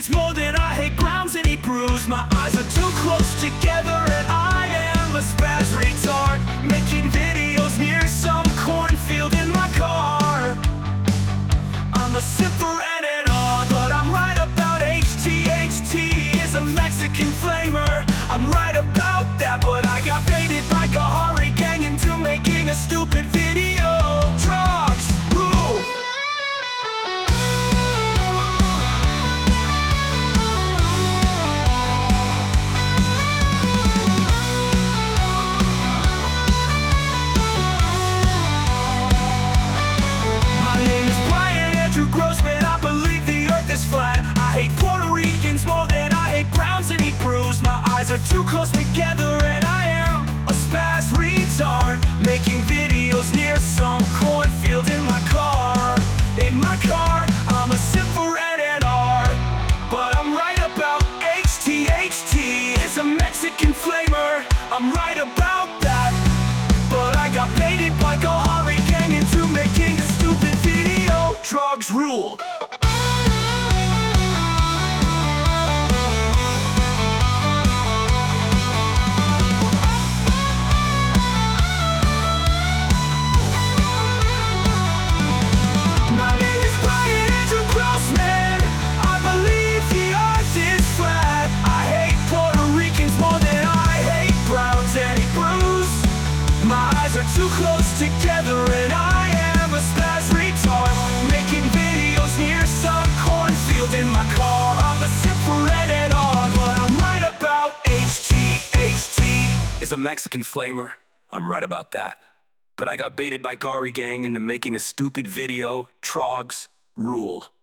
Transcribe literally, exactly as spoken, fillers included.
Ricans more than I hate Browns and eat brews. My eyes are too close together and I am a spaz retard, making videos near some cornfield in my car. I'm a simper and an R, but I'm right about H T. H T is a Mexican flamer. I'm right about that, but I got baited by Kahari gang into making a stupid video. Drugs rule. My name is Brian Andrew Grossman. I believe the earth is flat. I hate Puerto Ricans more than I hate Browns and eat brews. My eyes are too close together and I am a spaz retard, making videos near some cornfield in my car. In my car, I'm a simper and an R, but I'm right about H T. H T is a Mexican flamer. I'm right about that, but I got baited by Kahari gang into making a stupid video. Drugs rule. Too close together and I am a spaz retard, making videos near some cornfield in my car. I'm a simple red and R, but I'm right about H T. H T is a Mexican flamer. I'm right about that, but I got baited by Kahari gang into making a stupid video. Trogs rule.